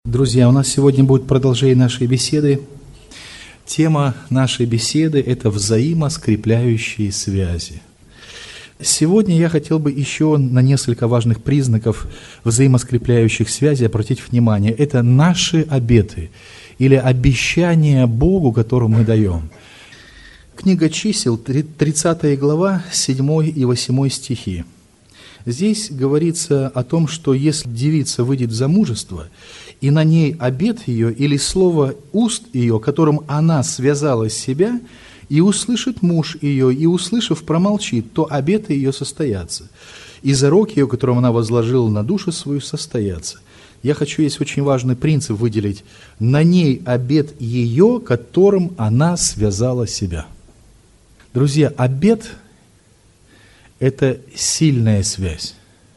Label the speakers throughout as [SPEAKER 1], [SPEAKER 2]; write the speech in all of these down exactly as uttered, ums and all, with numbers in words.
[SPEAKER 1] Друзья, у нас сегодня будет продолжение нашей беседы. Тема нашей беседы – это взаимоскрепляющие связи. Сегодня я хотел бы еще на несколько важных признаков взаимоскрепляющих связей обратить внимание. Это наши обеты или обещания Богу, которые мы даем. Книга Чисел, тридцатая глава, седьмой и восьмой стихи. Здесь говорится о том, что если девица выйдет в замужество, и на ней обет ее или слово уст ее, которым она связала себя, и услышит муж ее, и, услышав, промолчит, то обеты ее состоятся. И зарок ее, которым она возложила на душу свою, состоятся. Я хочу здесь очень важный принцип выделить. На ней обет ее, которым она связала себя. Друзья, обет – это сильная связь.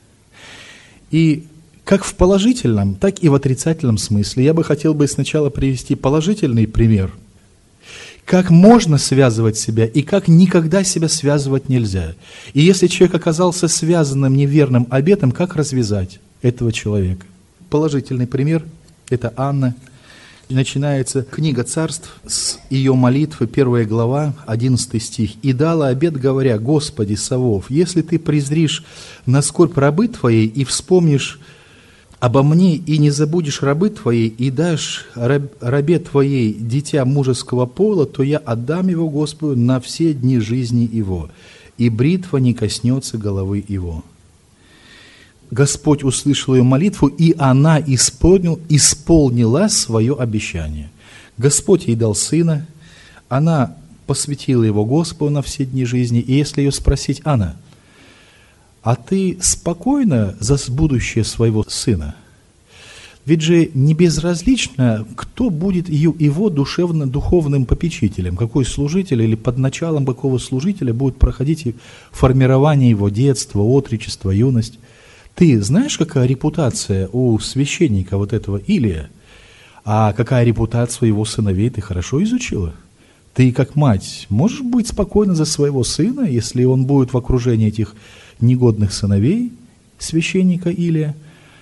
[SPEAKER 1] И как в положительном, так и в отрицательном смысле. Я бы хотел бы сначала привести положительный пример. Как можно связывать себя и как никогда себя связывать нельзя. И если человек оказался связанным неверным обетом, как развязать этого человека? Положительный пример – это Анна. Начинается книга Царств с ее молитвы, первая глава, одиннадцатый стих. «И дала обет, говоря: Господи Савов, если ты презришь на скорбь рабы твоей и вспомнишь обо мне, и не забудешь рабы твоей, и дашь раб, рабе твоей дитя мужеского пола, то я отдам его Господу на все дни жизни его, и бритва не коснется головы его». Господь услышал ее молитву, и она исполнил, исполнила свое обещание. Господь ей дал сына, она посвятила его Господу на все дни жизни. И если ее спросить: Анна, а ты спокойна за будущее своего сына? Ведь же не безразлично, кто будет ее, его душевно-духовным попечителем, какой служитель или под началом какого служителя будет проходить формирование его детства, отрочества, юность. Ты знаешь, какая репутация у священника вот этого Илия? А какая репутация его сыновей ты хорошо изучила? Ты, как мать, можешь быть спокойна за своего сына, если он будет в окружении этих негодных сыновей священника Илия?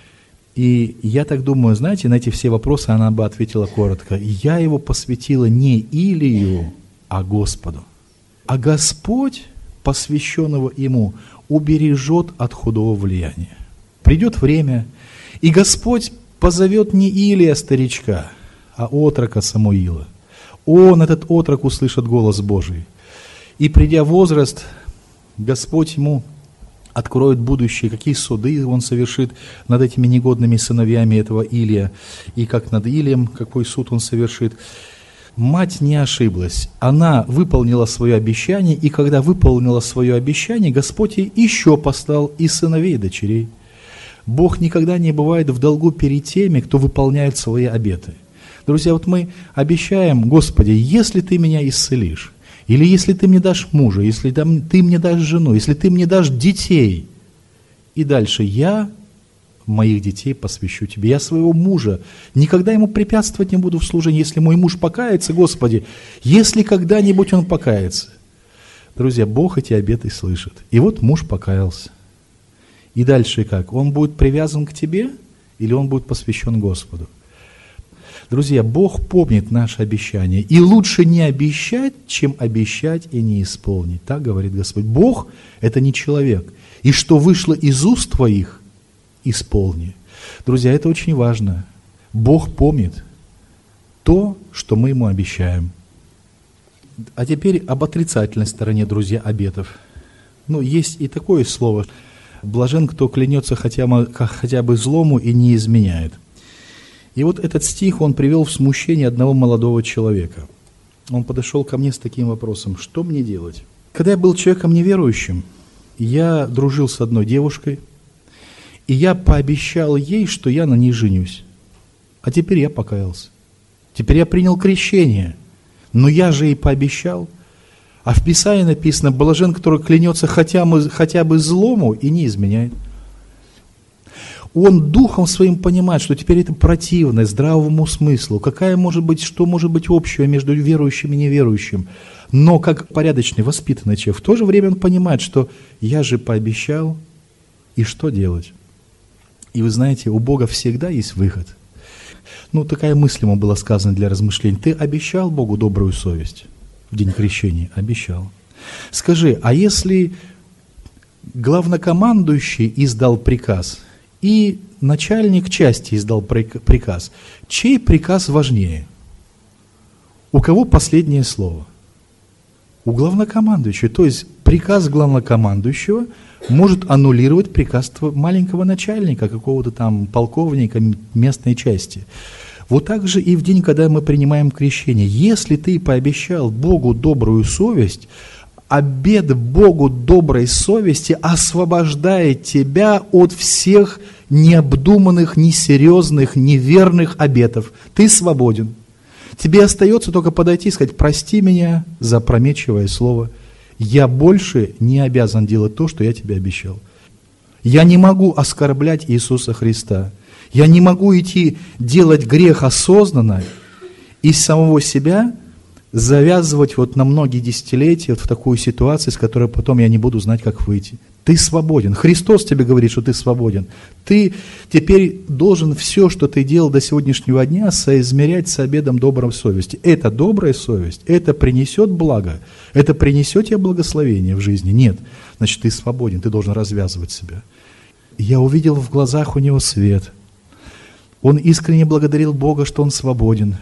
[SPEAKER 1] И я так думаю, знаете, на эти все вопросы она бы ответила коротко: я его посвятила не Илию, а Господу. А Господь, посвященного ему, убережет от худого влияния. Придет время, и Господь позовет не Илия старичка, а отрока Самуила. Он, этот отрок, услышит голос Божий. И придя в возраст, Господь ему откроет будущее, какие суды он совершит над этими негодными сыновьями этого Илия, и как над Илием, какой суд он совершит. Мать не ошиблась, она выполнила свое обещание, и когда выполнила свое обещание, Господь ей еще послал и сыновей, и дочерей. Бог никогда не бывает в долгу перед теми, кто выполняет свои обеты. Друзья, вот мы обещаем: Господи, если Ты меня исцелишь, или если Ты мне дашь мужа, если Ты мне дашь жену, если Ты мне дашь детей, и дальше я моих детей посвящу Тебе. Я своего мужа никогда ему препятствовать не буду в служении. Если мой муж покается, Господи, если когда-нибудь он покается. Друзья, Бог эти обеты слышит. И вот муж покаялся. И дальше как? Он будет привязан к тебе или он будет посвящен Господу? Друзья, Бог помнит наше обещание. И лучше не обещать, чем обещать и не исполнить. Так говорит Господь. Бог – это не человек. И что вышло из уст твоих, исполни. Друзья, это очень важно. Бог помнит то, что мы Ему обещаем. А теперь об отрицательной стороне, друзья, обетов. Ну, есть и такое слово: блажен, кто клянется хотя бы, хотя бы злому и не изменяет. И вот этот стих, он привел в смущение одного молодого человека. Он подошел ко мне с таким вопросом: что мне делать? Когда я был человеком неверующим, я дружил с одной девушкой, и я пообещал ей, что я на ней женюсь. А теперь я покаялся. Теперь я принял крещение. Но я же ей пообещал. А в Писании написано: блажен, который клянется хотя бы, хотя бы злому и не изменяет. Он духом своим понимает, что теперь это противно здравому смыслу. Какая может быть, что может быть общего между верующим и неверующим? Но как порядочный, воспитанный человек, в то же время он понимает, что я же пообещал, и что делать? И вы знаете, у Бога всегда есть выход. Ну, такая мысль ему была сказана для размышлений. Ты обещал Богу добрую совесть в день крещения? Обещал. Скажи, а если главнокомандующий издал приказ и начальник части издал приказ, чей приказ важнее? У кого последнее слово? У главнокомандующего. То есть приказ главнокомандующего может аннулировать приказ маленького начальника, какого-то там полковника местной части. Вот так же и в день, когда мы принимаем крещение. Если ты пообещал Богу добрую совесть, обет Богу доброй совести освобождает тебя от всех необдуманных, несерьезных, неверных обетов. Ты свободен. Тебе остается только подойти и сказать: прости меня за опрометчивое слово. Я больше не обязан делать то, что я тебе обещал. Я не могу оскорблять Иисуса Христа. Я не могу идти делать грех осознанно и самого себя завязывать вот на многие десятилетия вот в такую ситуацию, из которой потом я не буду знать, как выйти. Ты свободен. Христос тебе говорит, что ты свободен. Ты теперь должен все, что ты делал до сегодняшнего дня, соизмерять с обетом доброй совести. Это добрая совесть, это принесет благо, это принесет тебе благословение в жизни. Нет, значит, ты свободен, ты должен развязывать себя. Я увидел в глазах у него свет. Он искренне благодарил Бога, что он свободен.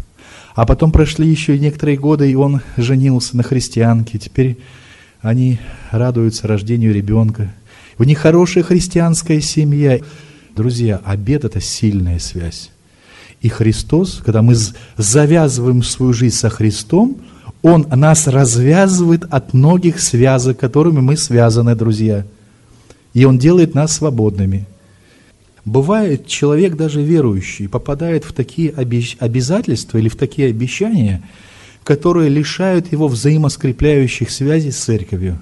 [SPEAKER 1] А потом прошли еще некоторые годы, и он женился на христианке. Теперь они радуются рождению ребенка. У них хорошая христианская семья. Друзья, обет – это сильная связь. И Христос, когда мы завязываем свою жизнь со Христом, Он нас развязывает от многих связок, которыми мы связаны, друзья. И Он делает нас свободными. Бывает, человек даже верующий попадает в такие обязательства или в такие обещания, которые лишают его взаимоскрепляющих связей с церковью.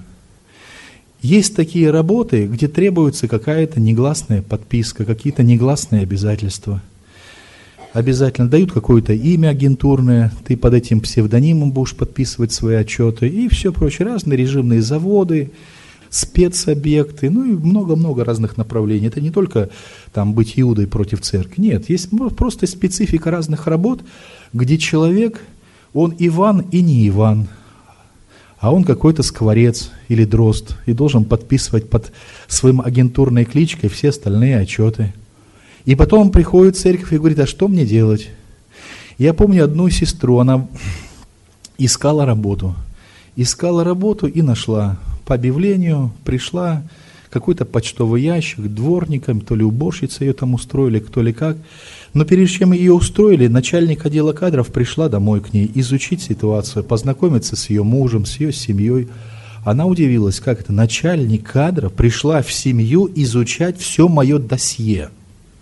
[SPEAKER 1] Есть такие работы, где требуется какая-то негласная подписка, какие-то негласные обязательства. Обязательно дают какое-то имя агентурное, ты под этим псевдонимом будешь подписывать свои отчеты и все прочее, разные режимные заводы, спецобъекты, ну и много-много разных направлений. Это не только там быть Иудой против церкви, нет, есть просто специфика разных работ, где человек, он Иван и не Иван, а он какой-то скворец или дрозд и должен подписывать под своим агентурной кличкой все остальные отчеты. И потом он приходит в церковь и говорит: а что мне делать? Я помню одну сестру, она искала работу, искала работу и нашла. По объявлению пришла, какой-то почтовый ящик, дворником, то ли уборщица ее там устроили, кто ли как. Но перед чем ее устроили, начальник отдела кадров пришла домой к ней изучить ситуацию, познакомиться с ее мужем, с ее семьей. Она удивилась, как это начальник кадров пришла в семью изучать все мое досье.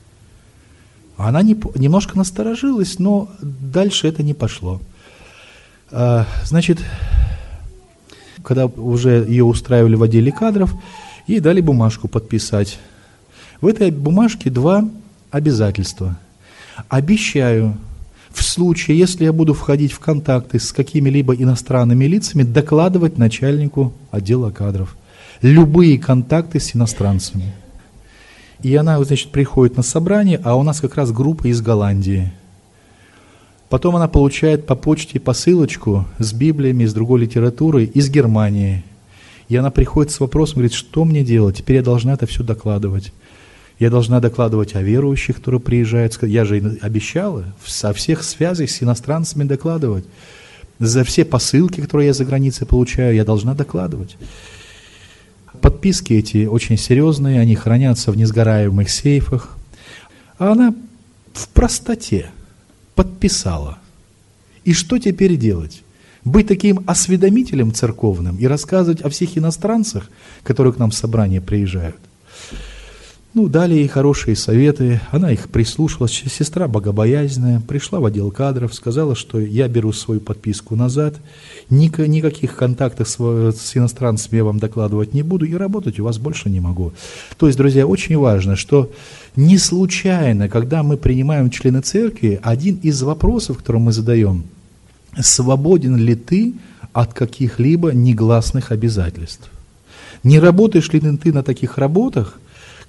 [SPEAKER 1] Она не, немножко насторожилась, но дальше это не пошло. А, значит, когда уже ее устраивали в отделе кадров, ей дали бумажку подписать. В этой бумажке два обязательства. Обещаю, в случае, если я буду входить в контакты с какими-либо иностранными лицами, докладывать начальнику отдела кадров. Любые контакты с иностранцами. И она, значит, приходит на собрание, а у нас как раз группа из Голландии. Потом она получает по почте посылочку с Библиями, с другой литературой из Германии. И она приходит с вопросом, говорит: что мне делать? Теперь я должна это все докладывать. Я должна докладывать о верующих, которые приезжают. Я же обещала со всех связей с иностранцами докладывать. За все посылки, которые я за границей получаю, я должна докладывать. Подписки эти очень серьезные, они хранятся в несгораемых сейфах. А она в простоте подписала. И что теперь делать? Быть таким осведомителем церковным и рассказывать о всех иностранцах, которые к нам в собрание приезжают? Ну, дали ей хорошие советы, она их прислушалась. Сестра богобоязненная, пришла в отдел кадров, сказала, что я беру свою подписку назад, никаких контактов с, с иностранцами я вам докладывать не буду, и работать у вас больше не могу. То есть, друзья, очень важно, что не случайно, когда мы принимаем члены церкви, один из вопросов, который мы задаем: свободен ли ты от каких-либо негласных обязательств? Не работаешь ли ты на таких работах,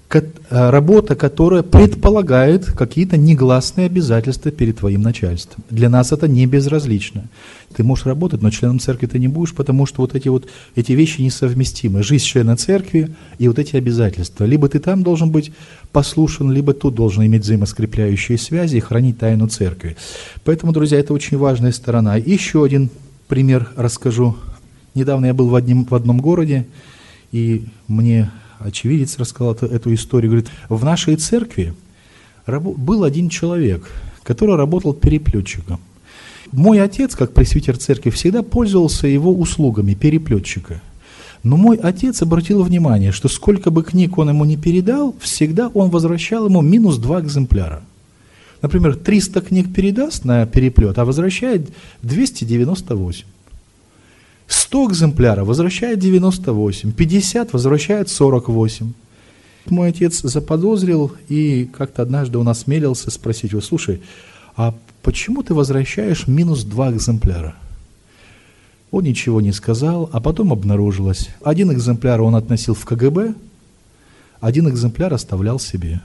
[SPEAKER 1] работа, которая предполагает какие-то негласные обязательства перед твоим начальством. Для нас это не безразлично. Ты можешь работать, но членом церкви ты не будешь, потому что вот эти вот эти вещи несовместимы. Жизнь члена церкви и вот эти обязательства. Либо ты там должен быть послушен, либо тут должен иметь взаимоскрепляющие связи и хранить тайну церкви. Поэтому, друзья, это очень важная сторона. Еще один пример расскажу. Недавно я был в, одним, в одном городе, и мне очевидец рассказал эту, эту историю. Говорит, в нашей церкви рабо- был один человек, который работал переплетчиком. Мой отец, как пресвитер церкви, всегда пользовался его услугами переплетчика. Но мой отец обратил внимание, что сколько бы книг он ему не передал, всегда он возвращал ему минус два экземпляра. Например, триста книг передаст на переплет, а возвращает двести девяносто восемь. сто экземпляров возвращает девяносто восемь, пятьдесят возвращает сорок восемь. Мой отец заподозрил и как-то однажды он осмелился спросить его: слушай, а почему ты возвращаешь минус два экземпляра? Он ничего не сказал, а потом обнаружилось. Один экземпляр он относил в ка гэ бэ, один экземпляр оставлял себе.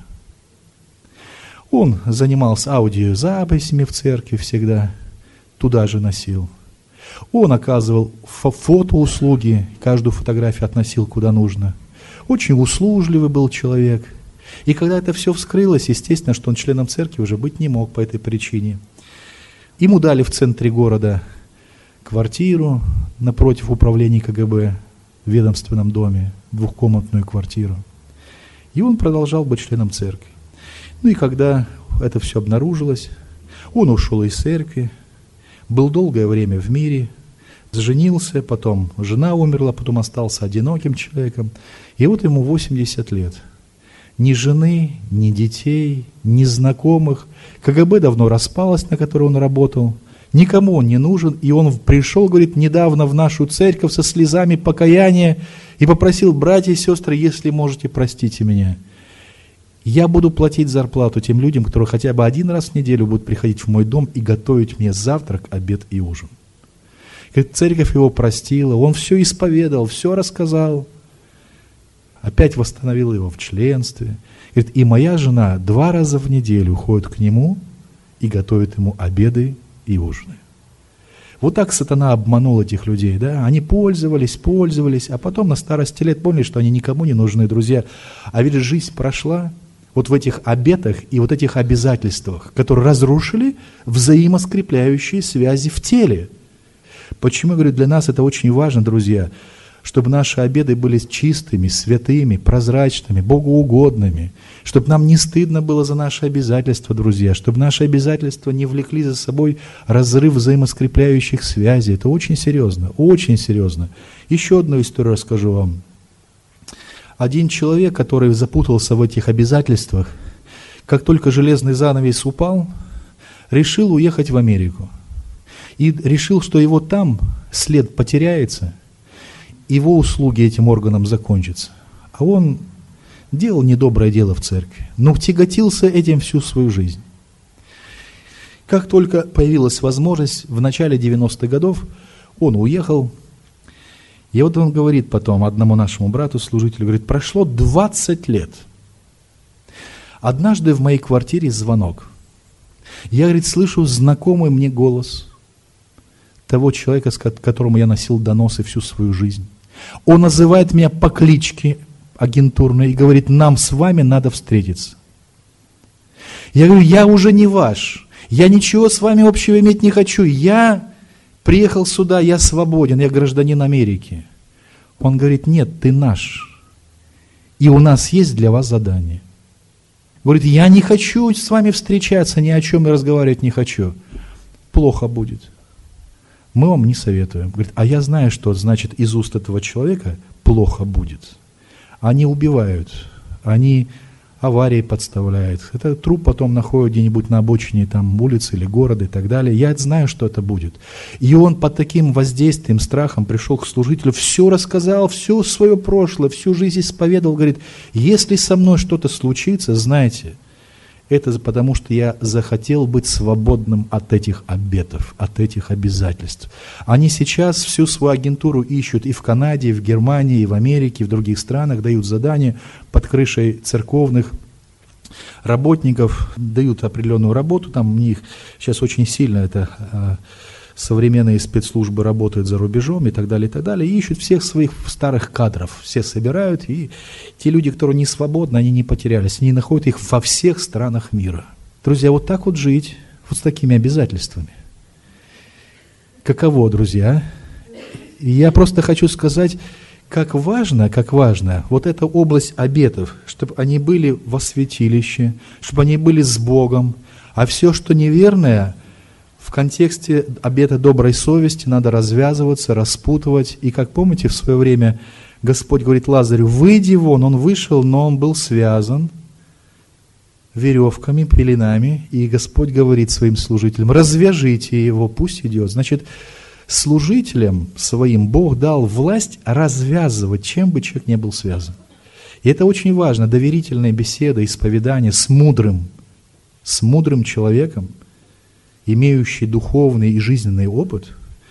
[SPEAKER 1] Он занимался аудиозаписями в церкви всегда, туда же носил. Он оказывал фо- фотоуслуги, каждую фотографию относил куда нужно. Очень услужливый был человек. И когда это все вскрылось, естественно, что он членом церкви уже быть не мог по этой причине. Ему дали в центре города квартиру напротив управления ка гэ бэ в ведомственном доме, двухкомнатную квартиру. И он продолжал быть членом церкви. Ну и когда это все обнаружилось, он ушел из церкви, был долгое время в мире, женился, потом жена умерла, потом остался одиноким человеком. И вот ему восемьдесят лет. Ни жены, ни детей, ни знакомых. ка гэ бэ давно распалось, на которой он работал. Никому он не нужен. И он пришел, говорит, недавно в нашу церковь со слезами покаяния и попросил: братья и сестры, если можете, простите меня. Я буду платить зарплату тем людям, которые хотя бы один раз в неделю будут приходить в мой дом и готовить мне завтрак, обед и ужин. Говорит, церковь его простила, он все исповедовал, все рассказал. Опять восстановил его в членстве. Говорит, и моя жена два раза в неделю ходит к нему и готовит ему обеды и ужины. Вот так сатана обманул этих людей, да? Они пользовались, пользовались, а потом на старости лет поняли, что они никому не нужны, друзья. А ведь жизнь прошла вот в этих обетах и вот этих обязательствах, которые разрушили взаимоскрепляющие связи в теле. Почему, я говорю, для нас это очень важно, друзья, чтобы наши обеты были чистыми, святыми, прозрачными, богоугодными, чтобы нам не стыдно было за наши обязательства, друзья, чтобы наши обязательства не влекли за собой разрыв взаимоскрепляющих связей. Это очень серьезно, очень серьезно. Еще одну историю расскажу вам. Один человек, который запутался в этих обязательствах, как только железный занавес упал, решил уехать в Америку. И решил, что его там след потеряется, его услуги этим органам закончатся. А он делал недоброе дело в церкви, но тяготился этим всю свою жизнь. Как только появилась возможность, в начале девяностых годов он уехал. И вот он говорит потом одному нашему брату, служителю, говорит, прошло двадцать лет. Однажды в моей квартире звонок. Я, говорит, слышу знакомый мне голос того человека, с которому я носил доносы всю свою жизнь. Он называет меня по кличке агентурной и говорит, нам с вами надо встретиться. Я говорю, я уже не ваш, я ничего с вами общего иметь не хочу, я приехал сюда, я свободен, я гражданин Америки. Он говорит, нет, ты наш, и у нас есть для вас задание. Говорит, я не хочу с вами встречаться, ни о чем и разговаривать не хочу. Плохо будет. Мы вам не советуем. Говорит, а я знаю, что значит из уст этого человека плохо будет. Они убивают, они аварии подставляют. Это труп потом находят где-нибудь на обочине там, улицы или города и так далее. Я знаю, что это будет. И он под таким воздействием, страхом пришел к служителю, все рассказал, все свое прошлое, всю жизнь исповедовал. Говорит, если со мной что-то случится, знайте, Это потому, что я захотел быть свободным от этих обетов, от этих обязательств. Они сейчас всю свою агентуру ищут и в Канаде, и в Германии, и в Америке, и в других странах, дают задания под крышей церковных работников, дают определенную работу, там у них сейчас очень сильно это э, современные спецслужбы работают за рубежом и так далее, и так далее, и ищут всех своих старых кадров, все собирают, и те люди, которые не свободны, они не потерялись, они находят их во всех странах мира. Друзья, вот так вот жить, вот с такими обязательствами. Каково, друзья? И я просто хочу сказать, как важно, как важно вот эта область обетов, чтобы они были во святилище, чтобы они были с Богом, а все, что неверное, в контексте обета доброй совести надо развязываться, распутывать. И как помните, в свое время Господь говорит Лазарю: выйди вон, он вышел, но он был связан веревками, пеленами, и Господь говорит своим служителям: развяжите его, пусть идет. Значит, служителям своим Бог дал власть развязывать, чем бы человек не был связан. И это очень важно, доверительная беседа, исповедание с мудрым, с мудрым человеком, имеющий духовный и жизненный опыт,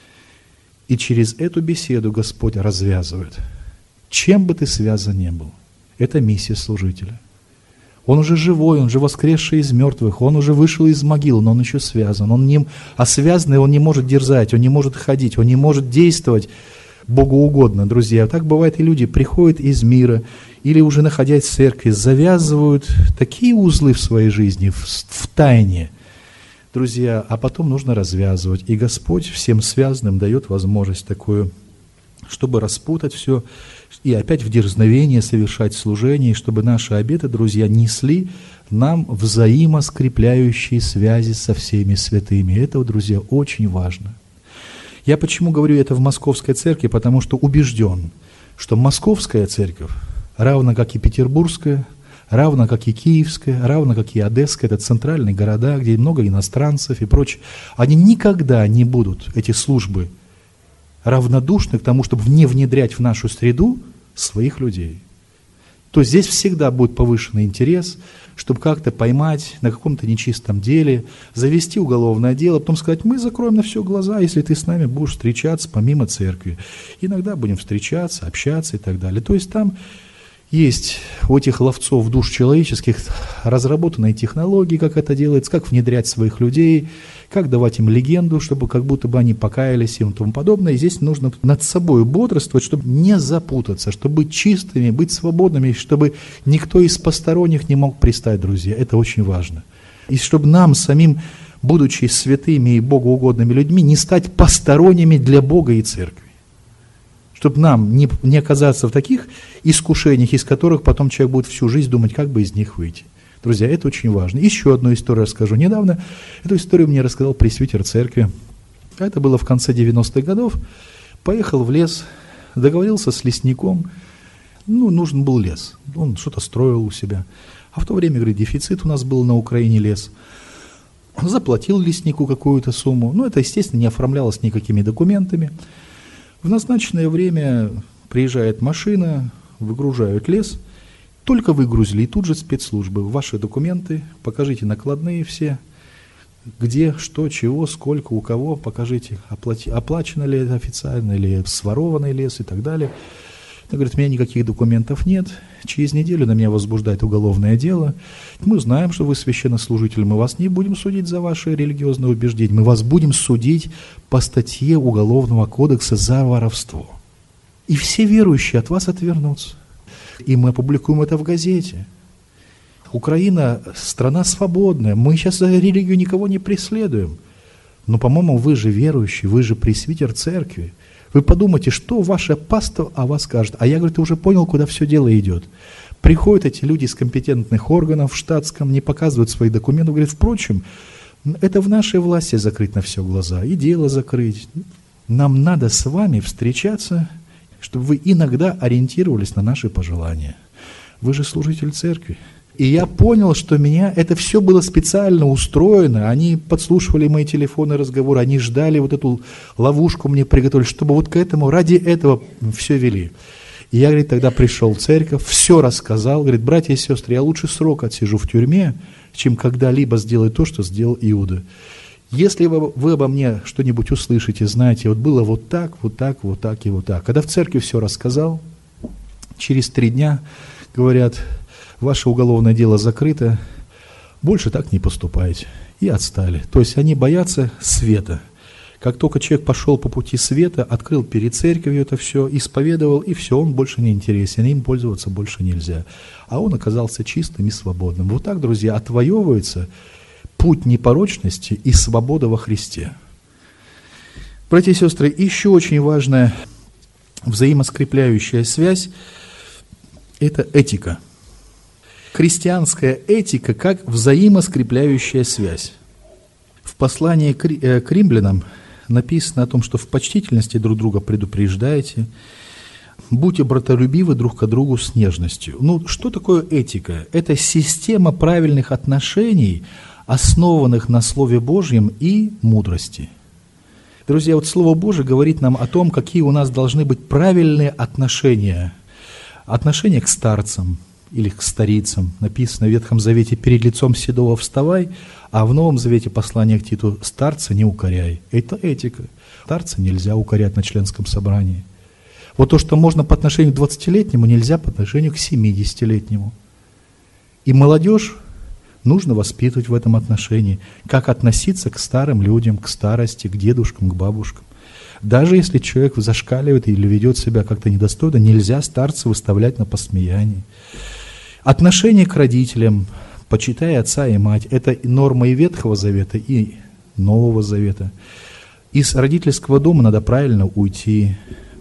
[SPEAKER 1] и через эту беседу Господь развязывает. Чем бы ты связан ни был, это миссия служителя. Он уже живой, он же воскресший из мертвых, он уже вышел из могил, но он еще связан. Он не, а связанный он не может дерзать, он не может ходить, он не может действовать богоугодно, друзья. Так бывает, и люди приходят из мира, или уже находясь в церкви, завязывают такие узлы в своей жизни, в, в тайне, друзья, а потом нужно развязывать. И Господь всем связанным дает возможность такую, чтобы распутать все, и опять в дерзновение совершать служение, чтобы наши обеты, друзья, несли нам взаимоскрепляющие связи со всеми святыми. Это, друзья, очень важно. Я почему говорю это в Московской церкви? Потому что убежден, что Московская церковь, равно как и Петербургская, равно как и Киевская, равно как и Одесская, это центральные города, где много иностранцев и прочее, они никогда не будут, эти службы, равнодушны к тому, чтобы не внедрять в нашу среду своих людей. То здесь всегда будет повышенный интерес, чтобы как-то поймать на каком-то нечистом деле, завести уголовное дело, потом сказать: мы закроем на все глаза, если ты с нами будешь встречаться помимо церкви. Иногда будем встречаться, общаться и так далее. То есть там есть у этих ловцов душ человеческих разработанные технологии, как это делается, как внедрять своих людей, как давать им легенду, чтобы как будто бы они покаялись и тому подобное. И здесь нужно над собой бодрствовать, чтобы не запутаться, чтобы быть чистыми, быть свободными, чтобы никто из посторонних не мог пристать, друзья. Это очень важно. И чтобы нам самим, будучи святыми и богоугодными людьми, не стать посторонними для Бога и церкви. Чтобы нам не, не оказаться в таких искушениях, из которых потом человек будет всю жизнь думать, как бы из них выйти. Друзья, это очень важно. Еще одну историю расскажу. Недавно эту историю мне рассказал пресвитер церкви. Это было в конце девяностых годов. Поехал в лес, договорился с лесником. Ну, нужен был лес. Он что-то строил у себя. А в то время, говорит, дефицит у нас был на Украине лес. Заплатил леснику какую-то сумму. Ну, это, естественно, не оформлялось никакими документами. В назначенное время приезжает машина, выгружают лес, только выгрузили, и тут же спецслужбы, ваши документы, покажите накладные все, где, что, чего, сколько, у кого, покажите, оплати, оплачено ли это официально, или сворованный лес и так далее. Он говорит: у меня никаких документов нет, через неделю на меня возбуждает уголовное дело. Мы знаем, что вы священнослужитель, мы вас не будем судить за ваши религиозные убеждения, мы вас будем судить по статье Уголовного кодекса за воровство. И все верующие от вас отвернутся. И мы опубликуем это в газете. Украина – страна свободная, мы сейчас за религию никого не преследуем. Но, по-моему, вы же верующий, вы же пресвитер церкви. Вы подумайте, что ваше паство о вас скажет. А я, говорю, ты уже понял, куда все дело идет. Приходят эти люди из компетентных органов в штатском, не показывают свои документы, говорят: впрочем, это в нашей власти закрыть на все глаза и дело закрыть. Нам надо с вами встречаться, чтобы вы иногда ориентировались на наши пожелания. Вы же служитель церкви. И я понял, что меня это все было специально устроено. Они подслушивали мои телефонные разговоры, они ждали вот эту ловушку мне приготовили, чтобы вот к этому, ради этого все вели. И я, говорит, тогда пришел в церковь, все рассказал, говорит, братья и сестры, я лучше срок отсижу в тюрьме, чем когда-либо сделаю то, что сделал Иуда. Если вы, вы обо мне что-нибудь услышите, знаете, вот было вот так, вот так, вот так и вот так. Когда в церкви все рассказал, через три дня говорят, ваше уголовное дело закрыто, больше так не поступайте. И отстали. То есть они боятся света. Как только человек пошел по пути света, открыл перед церковью это все, исповедовал, и все, он больше не интересен, им пользоваться больше нельзя. А он оказался чистым и свободным. Вот так, друзья, отвоевывается путь непорочности и свобода во Христе. Братья и сестры, еще очень важная взаимоскрепляющая связь – это этика. Христианская этика как взаимоскрепляющая связь. В послании к римлянам написано о том, что в почтительности друг друга предупреждайте, будьте братолюбивы друг к другу с нежностью. Ну, что такое этика? Это система правильных отношений, основанных на Слове Божьем и мудрости. Друзья, вот Слово Божие говорит нам о том, какие у нас должны быть правильные отношения. Отношения к старцам или к старицам. Написано в Ветхом Завете «перед лицом седого вставай», а в Новом Завете послание к Титу «старца не укоряй». Это этика. Старца нельзя укорять на членском собрании. Вот то, что можно по отношению к двадцатилетнему, нельзя по отношению к семидесятилетнему. И молодежь нужно воспитывать в этом отношении, как относиться к старым людям, к старости, к дедушкам, к бабушкам. Даже если человек зашкаливает или ведет себя как-то недостойно, нельзя старца выставлять на посмеяние. Отношение к родителям, почитай отца и мать, это норма и Ветхого Завета, и Нового Завета. Из родительского дома надо правильно уйти.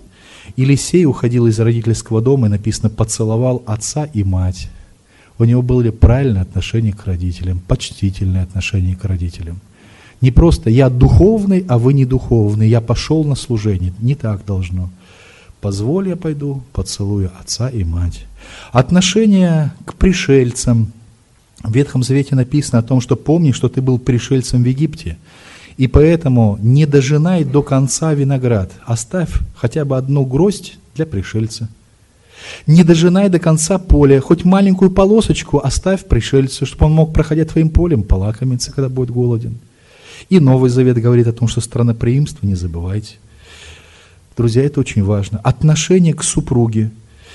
[SPEAKER 1] Елисей уходил из родительского дома, и написано, поцеловал отца и мать. У него были правильные отношения к родителям, почтительные отношения к родителям. Не просто я духовный, а вы не духовный, я пошел на служение. Не так должно. Позволь, я пойду, поцелую отца и мать. Отношение к пришельцам. В Ветхом Завете написано о том, что помни, что ты был пришельцем в Египте, и поэтому не дожинай до конца виноград, оставь хотя бы одну гроздь для пришельца. Не дожинай до конца поля, хоть маленькую полосочку оставь пришельцу, чтобы он мог, проходя твоим полем, полакомиться, когда будет голоден. И Новый Завет говорит о том, что странноприимство не забывайте. Друзья, это очень важно. Отношение к супруге.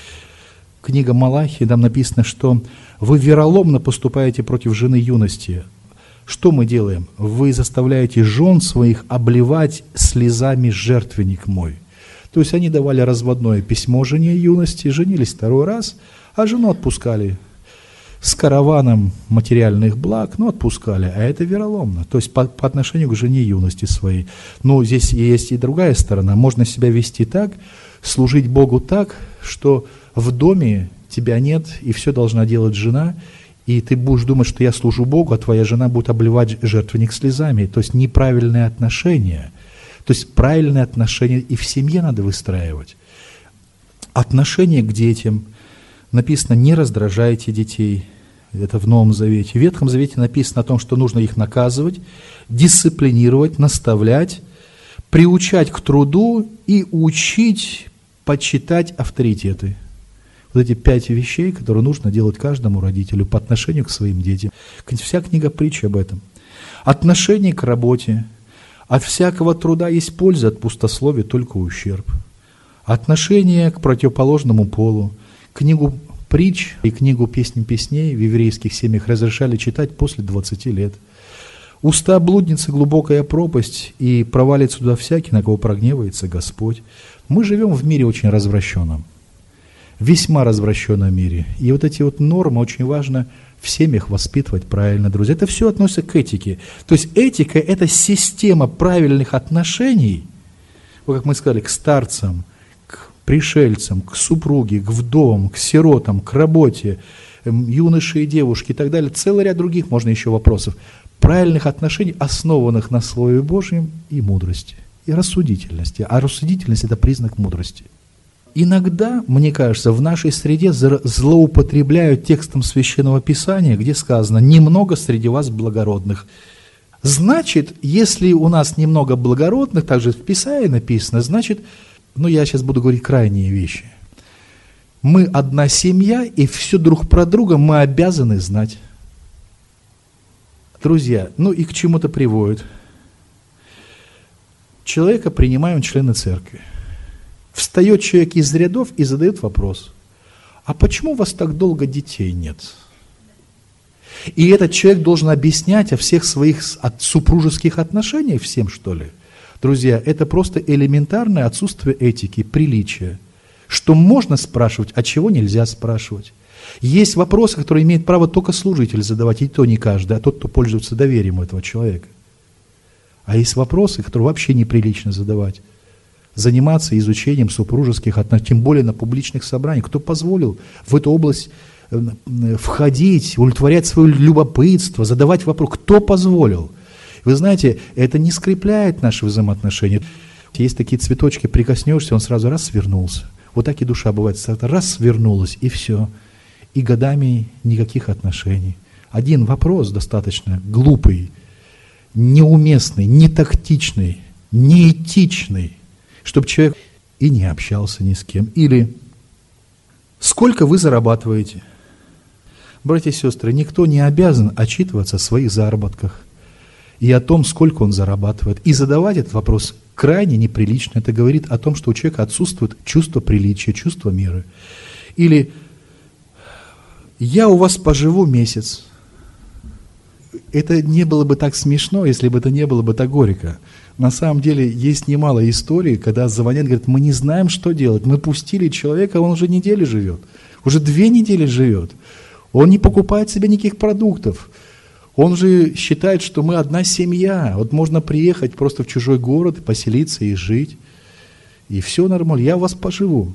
[SPEAKER 1] Книга Малахии, там написано, что вы вероломно поступаете против жены юности. Что мы делаем? Вы заставляете жен своих обливать слезами жертвенник мой. То есть они давали разводное письмо жене юности, женились второй раз, а жену отпускали с караваном материальных благ, но отпускали, а это вероломно. То есть по, по отношению к жене юности своей. Но здесь есть и другая сторона. Можно себя вести так, служить Богу так, что в доме тебя нет, и все должна делать жена, и ты будешь думать, что я служу Богу, а твоя жена будет обливать жертвенник слезами. То есть неправильные отношения. То есть правильные отношения и в семье надо выстраивать. Отношение к детям. Написано, не раздражайте детей. Это в Новом Завете. В Ветхом Завете написано о том, что нужно их наказывать, дисциплинировать, наставлять, приучать к труду и учить почитать авторитеты. Вот эти пять вещей, которые нужно делать каждому родителю по отношению к своим детям. Вся книга притч об этом. Отношение к работе. От всякого труда есть польза, от пустословия только ущерб. Отношение к противоположному полу. Книгу притч и книгу песни песней в еврейских семьях разрешали читать после двадцати лет. Уста блудницы глубокая пропасть, и провалится туда всякий, на кого прогневается Господь. Мы живем в мире очень развращенном, весьма развращенном мире. И вот эти вот нормы очень важно в семьях воспитывать правильно, друзья. Это все относится к этике. То есть этика – это система правильных отношений, вот как мы сказали, к старцам, к пришельцам, к супруге, к вдовам, к сиротам, к работе, юноши и девушки и так далее. Целый ряд других можно еще вопросов. Правильных отношений, основанных на Слове Божьем и мудрости, и рассудительности. А рассудительность – это признак мудрости. Иногда, мне кажется, в нашей среде злоупотребляют текстом Священного Писания, где сказано «немного среди вас благородных». Значит, если у нас немного благородных, также в Писании написано, значит, ну я сейчас буду говорить крайние вещи. Мы одна семья, и все друг про друга мы обязаны знать. Друзья, ну и к чему это приводит? Человека принимают члены церкви. Встает человек из рядов и задает вопрос: а почему у вас так долго детей нет? И этот человек должен объяснять о всех своих супружеских отношениях всем, что ли? Друзья, это просто элементарное отсутствие этики, приличия. Что можно спрашивать, а чего нельзя спрашивать. Есть вопросы, которые имеет право только служитель задавать, и то не каждый, а тот, кто пользуется доверием этого человека. А есть вопросы, которые вообще неприлично задавать. Заниматься изучением супружеских отношений, тем более на публичных собраниях. Кто позволил в эту область входить, удовлетворять свое любопытство, задавать вопрос? Кто позволил? Вы знаете, это не скрепляет наши взаимоотношения. Есть такие цветочки, прикоснешься, он сразу раз свернулся. Вот так и душа бывает, раз свернулась, и все. И годами никаких отношений. Один вопрос достаточно глупый, неуместный, нетактичный, неэтичный, чтобы человек и не общался ни с кем. Или сколько вы зарабатываете? Братья и сестры, никто не обязан отчитываться о своих заработках и о том, сколько он зарабатывает. И задавать этот вопрос крайне неприлично. Это говорит о том, что у человека отсутствует чувство приличия, чувство меры. Или я у вас поживу месяц. Это не было бы так смешно, если бы это не было бы так горько. На самом деле есть немало историй, когда звонят, говорят, мы не знаем, что делать. Мы пустили человека, он уже неделю живет. Уже две недели живет. Он не покупает себе никаких продуктов. Он же считает, что мы одна семья. Вот можно приехать просто в чужой город, поселиться и жить. И все нормально. Я у вас поживу.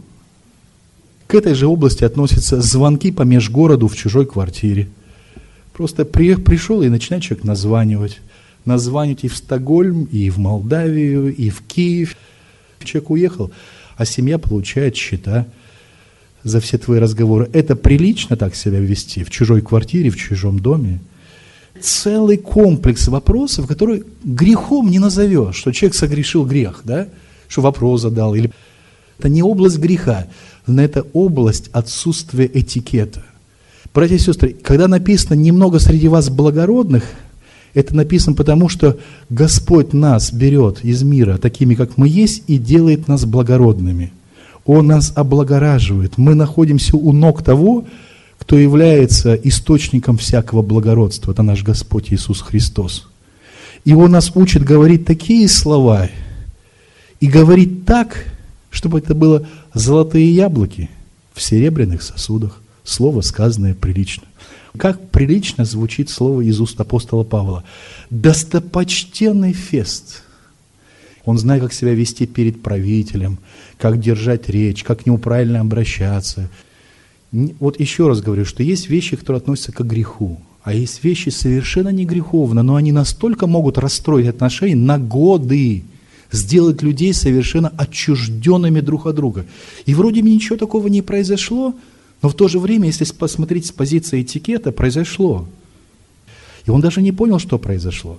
[SPEAKER 1] К этой же области относятся звонки по межгороду в чужой квартире. Просто при, пришел и начинает человек названивать. Названивать и в Стокгольм, и в Молдавию, и в Киев. Человек уехал, а семья получает счета за все твои разговоры. Это прилично так себя вести в чужой квартире, в чужом доме? Целый комплекс вопросов, которые грехом не назовешь, что человек согрешил грех, да? Что вопрос задал. Или... Это не область греха, но это область отсутствия этикета. Братья и сестры, когда написано «немного среди вас благородных», это написано потому, что Господь нас берет из мира такими, как мы есть, и делает нас благородными. Он нас облагораживает. Мы находимся у ног того, кто является источником всякого благородства. Это наш Господь Иисус Христос. И Он нас учит говорить такие слова и говорить так, чтобы это было золотые яблоки в серебряных сосудах. Слово, сказанное прилично. Как прилично звучит слово из уст апостола Павла. Достопочтенный Фест. Он знает, как себя вести перед правителем, как держать речь, как к нему правильно обращаться. Вот еще раз говорю, что есть вещи, которые относятся к греху, а есть вещи совершенно не греховные, но они настолько могут расстроить отношения на годы, сделать людей совершенно отчужденными друг от друга. И вроде бы ничего такого не произошло, но в то же время, если посмотреть с позиции этикета, произошло. И он даже не понял, что произошло.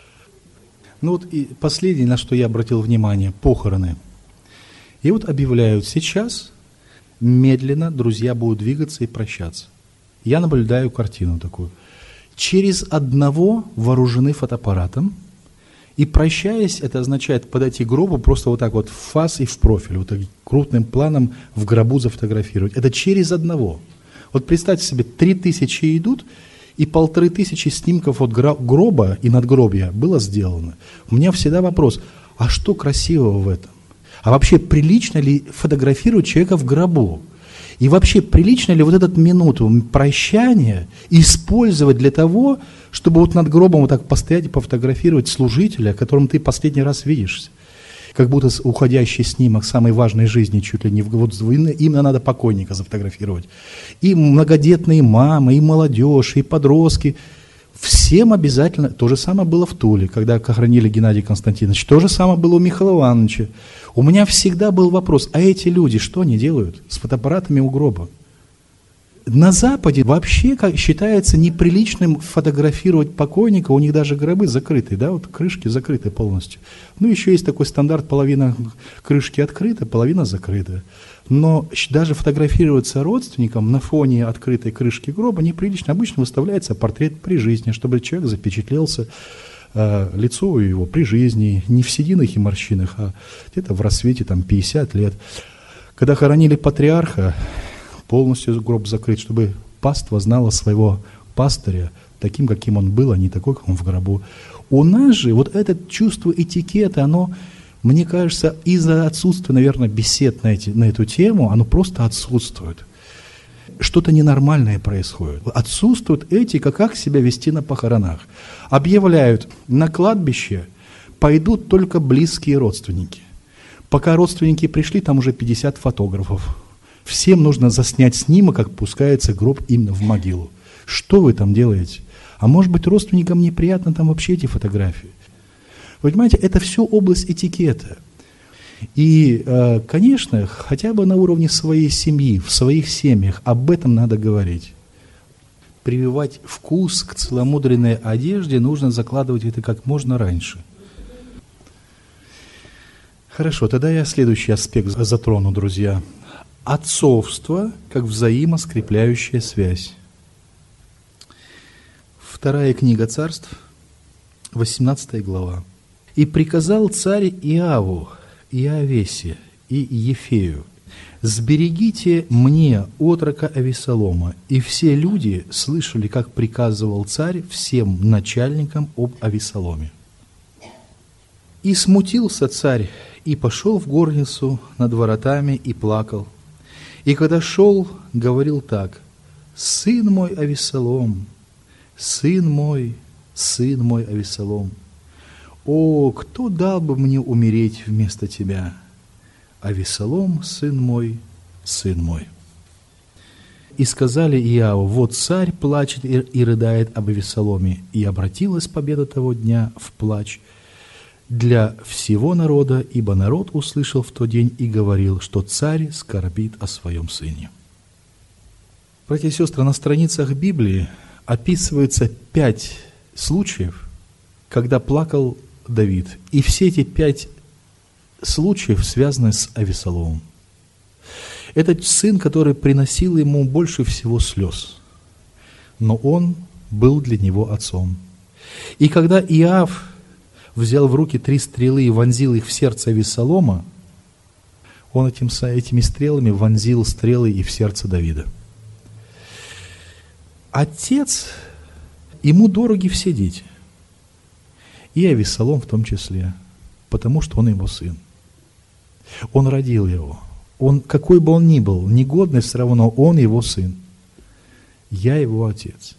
[SPEAKER 1] Ну вот и последнее, на что я обратил внимание, похороны. И вот объявляют, сейчас медленно друзья будут двигаться и прощаться. Я наблюдаю картину такую. Через одного вооружены фотоаппаратом, и прощаясь, это означает подойти к гробу просто вот так вот в фас и в профиль, вот так крупным планом в гробу зафотографировать. Это через одного. Вот представьте себе, три тысячи идут, и полторы тысячи снимков от гроба и надгробия было сделано. У меня всегда вопрос, а что красивого в этом? А вообще прилично ли фотографировать человека в гробу? И вообще прилично ли вот эту минуту прощания использовать для того, чтобы вот над гробом вот так постоять и пофотографировать служителя, которым ты последний раз видишься? Как будто уходящий снимок самой важной жизни чуть ли не в вот именно надо покойника зафотографировать. И многодетные мамы, и молодежь, и подростки. Всем обязательно. То же самое было в Туле, когда хоронили Геннадия Константиновича. То же самое было у Михаила Ивановича. У меня всегда был вопрос, а эти люди что они делают с фотоаппаратами у гроба? На Западе вообще считается неприличным фотографировать покойника, у них даже гробы закрыты, да, вот крышки закрыты полностью. Ну, еще есть такой стандарт, половина крышки открыта, половина закрыта. Но даже фотографироваться родственникам на фоне открытой крышки гроба неприлично. Обычно выставляется портрет при жизни, чтобы человек запечатлелся, э, лицо его при жизни, не в сединах и морщинах, а где-то в рассвете там, пятьдесят лет. Когда хоронили патриарха, полностью гроб закрыт, чтобы паства знала своего пастыря таким, каким он был, а не такой, как он в гробу. У нас же вот это чувство этикета, оно, мне кажется, из-за отсутствия, наверное, бесед на, эти, на эту тему, оно просто отсутствует. Что-то ненормальное происходит. Отсутствует этика, как себя вести на похоронах. Объявляют, на кладбище пойдут только близкие родственники. Пока родственники пришли, там уже пятьдесят фотографов. Всем нужно заснять снимок, как пускается гроб именно в могилу. Что вы там делаете? А может быть, родственникам неприятно там вообще эти фотографии? Вы понимаете, это все область этикета. И, конечно, хотя бы на уровне своей семьи, в своих семьях об этом надо говорить. Прививать вкус к целомудренной одежде нужно закладывать это как можно раньше. Хорошо, тогда я следующий аспект затрону, друзья. Отцовство как взаимоскрепляющая связь. Вторая книга Царств, восемнадцатая глава. «И приказал царь Иаву, Иавесе и Ефею: сберегите мне отрока Авесолома». И все люди слышали, как приказывал царь всем начальникам об Авесоломе. «И смутился царь, и пошел в горницу над воротами, и плакал. И когда шел, говорил так: сын мой Авесолом, сын мой, сын мой Авесолом, о, кто дал бы мне умереть вместо тебя? Авесолом, сын мой, сын мой. И сказали Иаву: вот царь плачет и рыдает об Авесоломе. И обратилась победа того дня в плач для всего народа, ибо народ услышал в тот день и говорил, что царь скорбит о своем сыне. Братья и сестры, на страницах Библии описывается пять случаев, когда плакал Давид. И все эти пять случаев связаны с Авесоломом. Это сын, который приносил ему больше всего слез, но он был для него отцом. И когда Иав взял в руки три стрелы и вонзил их в сердце Авесолома, он этим, этими стрелами вонзил стрелы и в сердце Давида. Отец, ему дороги все дети, и Авесолом в том числе, потому что он его сын. Он родил его. Он, какой бы он ни был, негодный, все равно он его сын. Я его отец.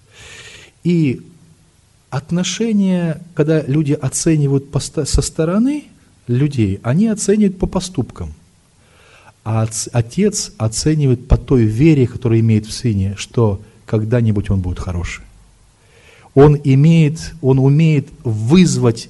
[SPEAKER 1] И отношения, когда люди оценивают со стороны людей, они оценивают по поступкам. А отец оценивает по той вере, которую имеет в сыне, что когда-нибудь он будет хороший. Он имеет, он умеет вызвать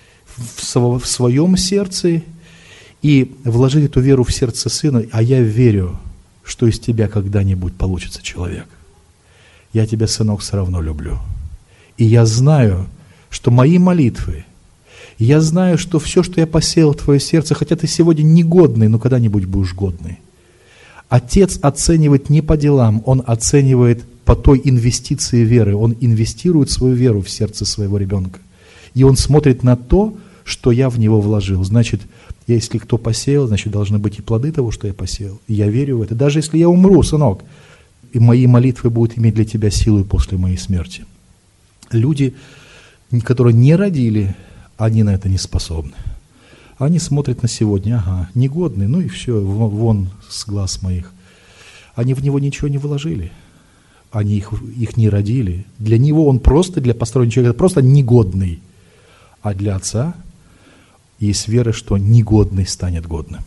[SPEAKER 1] в своем сердце и вложить эту веру в сердце сына, а я верю, что из тебя когда-нибудь получится человек. Я тебя, сынок, все равно люблю. И я знаю, что мои молитвы, я знаю, что все, что я посеял в твое сердце, хотя ты сегодня негодный, но когда-нибудь будешь годный. Отец оценивает не по делам, он оценивает по той инвестиции веры. Он инвестирует свою веру в сердце своего ребенка. И он смотрит на то, что я в него вложил. Значит, если кто посеял, значит, должны быть и плоды того, что я посеял. И я верю в это. Даже если я умру, сынок, и мои молитвы будут иметь для тебя силу после моей смерти. Люди, которые не родили, они на это не способны. Они смотрят на сегодня, ага, негодный, ну и все, вон с глаз моих. Они в него ничего не вложили. Они их, их не родили. Для него он просто, для постороннего человека, просто негодный. А для отца есть вера, что негодный станет годным.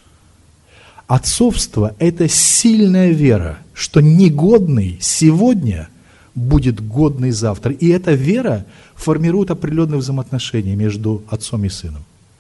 [SPEAKER 1] Отцовство – это сильная вера, что негодный сегодня будет годный завтра. И эта вера формирует определенные взаимоотношения между отцом и сыном.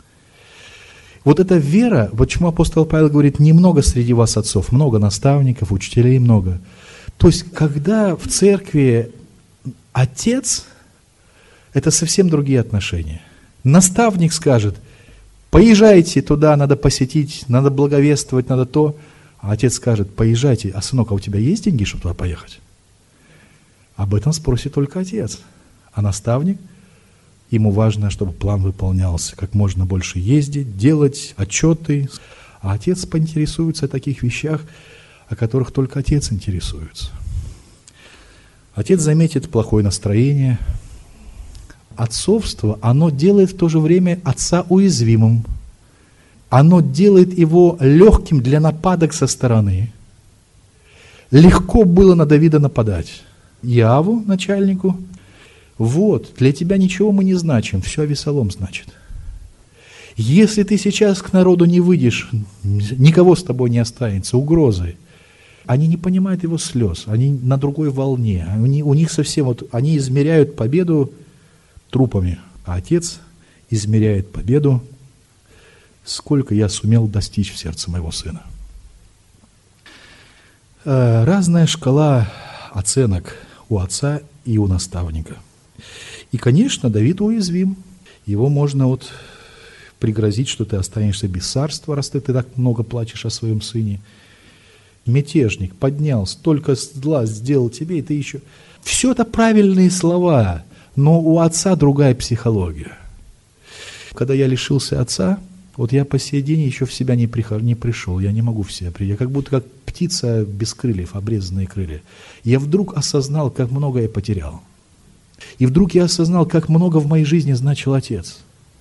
[SPEAKER 1] Вот эта вера, почему апостол Павел говорит, немного среди вас отцов, много наставников, учителей много. То есть, когда в церкви отец, это совсем другие отношения. Наставник скажет: поезжайте туда, надо посетить, надо благовествовать, надо то. А отец скажет: поезжайте. А сынок, а у тебя есть деньги, чтобы туда поехать? Об этом спросит только отец. А наставник, ему важно, чтобы план выполнялся, как можно больше ездить, делать отчеты. А отец поинтересуется о таких вещах, о которых только отец интересуется. Отец заметит плохое настроение. Отцовство, оно делает в то же время отца уязвимым. Оно делает его легким для нападок со стороны. Легко было на Давида нападать. Иаву, начальнику: вот, для тебя ничего мы не значим, все Авесолом значит. Если ты сейчас к народу не выйдешь, никого с тобой не останется, угрозы. Они не понимают его слез, они на другой волне. Они, у них совсем, вот, они измеряют победу трупами, а отец измеряет победу, сколько я сумел достичь в сердце моего сына. Разная шкала оценок у отца и у наставника. И, конечно, Давид уязвим. Его можно вот пригрозить, что ты останешься без царства, раз ты, ты так много плачешь о своем сыне. Мятежник поднял, столько зла сделал тебе, и ты еще... Все это правильные слова, но у отца другая психология. Когда я лишился отца, вот я по сей день еще в себя не, прихожу, не пришел, я не могу в себя прийти. Я как будто как птица без крыльев, обрезанные крылья. Я вдруг осознал, как много я потерял. И вдруг я осознал, как много в моей жизни значил отец.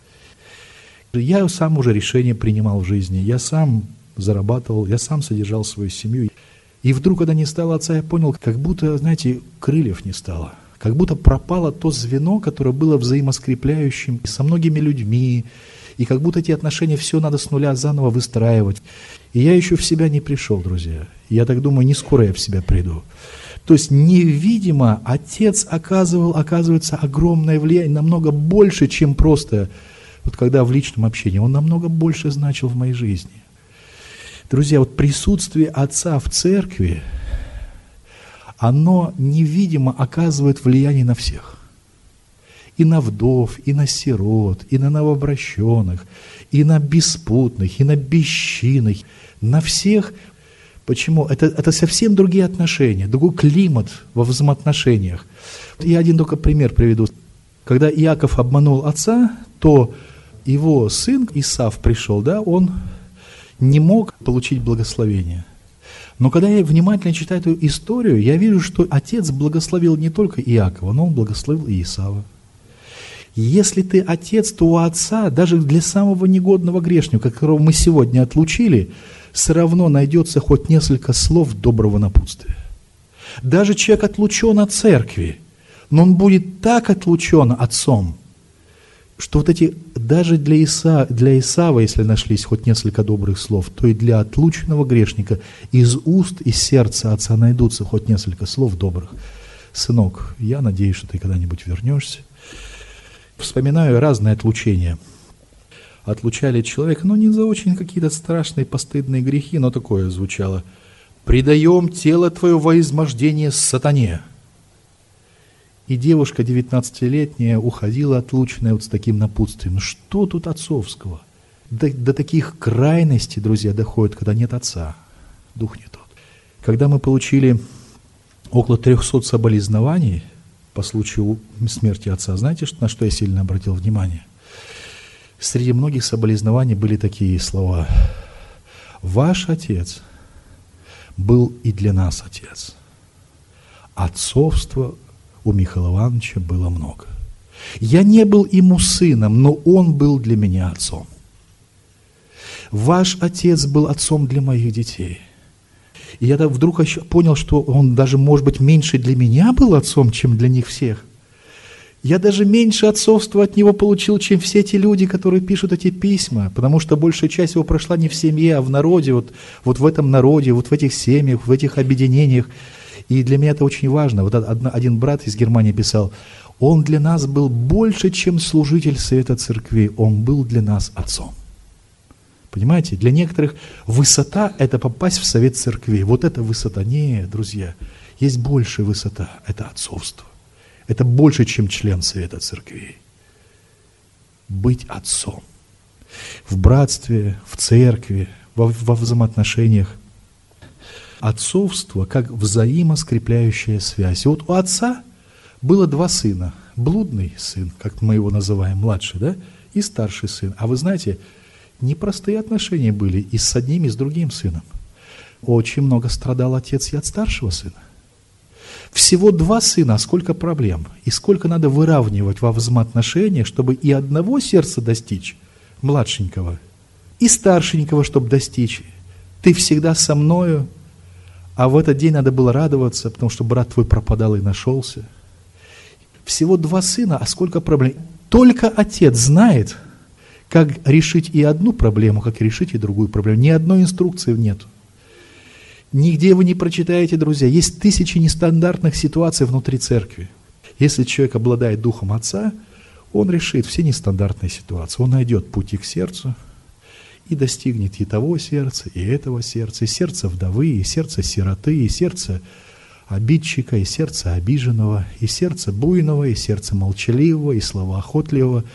[SPEAKER 1] Я сам уже решения принимал в жизни, я сам зарабатывал, я сам содержал свою семью. И вдруг, когда не стало отца, я понял, как будто, знаете, крыльев не стало. Как будто пропало то звено, которое было взаимоскрепляющим со многими людьми. И как будто эти отношения все надо с нуля заново выстраивать. И я еще в себя не пришел, друзья. Я так думаю, не скоро я в себя приду. То есть невидимо отец оказывал, оказывается, огромное влияние, намного больше, чем просто, вот когда в личном общении. Он намного больше значил в моей жизни. Друзья, вот присутствие отца в церкви, оно невидимо оказывает влияние на всех. И на вдов, и на сирот, и на новообращенных, и на беспутных, и на бесчинных, на всех. Почему? Это, это совсем другие отношения, другой климат во взаимоотношениях. Я один только пример приведу. Когда Иаков обманул отца, то его сын Исав пришел, да, он не мог получить благословение. Но когда я внимательно читаю эту историю, я вижу, что отец благословил не только Иакова, но он благословил и Исава. Если ты отец, то у отца, даже для самого негодного грешника, которого мы сегодня отлучили, все равно найдется хоть несколько слов доброго напутствия. Даже человек отлучен от церкви, но он будет так отлучен отцом, что вот эти, даже для, Иса, для Исава, если нашлись хоть несколько добрых слов, то и для отлученного грешника из уст и сердца отца найдутся хоть несколько слов добрых. Сынок, я надеюсь, что ты когда-нибудь вернешься. Вспоминаю разные отлучения. Отлучали человека, но не за очень какие-то страшные постыдные грехи, но такое звучало: «Предаем тело твое во измождение сатане». И девушка девятнадцатилетняя уходила отлученная вот с таким напутствием. Ну что тут отцовского? До, до таких крайностей, друзья, доходит, когда нет отца. Дух не тот. Когда мы получили около трехсот соболезнований по случаю смерти отца, знаете, на что я сильно обратил внимание? Среди многих соболезнований были такие слова: «Ваш отец был и для нас отец». Отцовство у Михаила Ивановича было много. Я не был ему сыном, но он был для меня отцом. Ваш отец был отцом для моих детей. И я вдруг понял, что он даже, может быть, меньше для меня был отцом, чем для них всех. Я даже меньше отцовства от него получил, чем все те люди, которые пишут эти письма, потому что большая часть его прошла не в семье, а в народе, вот, вот в этом народе, вот в этих семьях, в этих объединениях. И для меня это очень важно. Вот один брат из Германии писал: он для нас был больше, чем служитель Совета Церкви, он был для нас отцом. Понимаете, для некоторых высота – это попасть в Совет Церкви. Вот это высота. Нет, друзья, Есть большая высота – это отцовство. Это больше, чем член Совета Церквей. Быть отцом. В братстве, в церкви, во, во взаимоотношениях. Отцовство как взаимоскрепляющая связь. И вот у отца было два сына. Блудный сын, как мы его называем, младший, да, и старший сын. А вы знаете, непростые отношения были и с одним, и с другим сыном. Очень много страдал отец и от старшего сына. Всего два сына, а сколько проблем. И сколько надо выравнивать во взаимоотношениях, чтобы и одного сердца достичь, младшенького, и старшенького, чтобы достичь. Ты всегда со мною, а в этот день надо было радоваться, потому что брат твой пропадал и нашелся. Всего два сына, а сколько проблем. Только отец знает, как решить и одну проблему, как решить и другую проблему. Ни одной инструкции нету. Нигде вы не прочитаете, друзья. Есть тысячи нестандартных ситуаций внутри церкви. Если человек обладает духом отца, он решит все нестандартные ситуации. Он найдет пути к сердцу и достигнет и того сердца, и этого сердца, и сердца вдовы, и сердца сироты, и сердца обидчика, и сердце обиженного, и сердце буйного, и сердце молчаливого, и словоохотливого.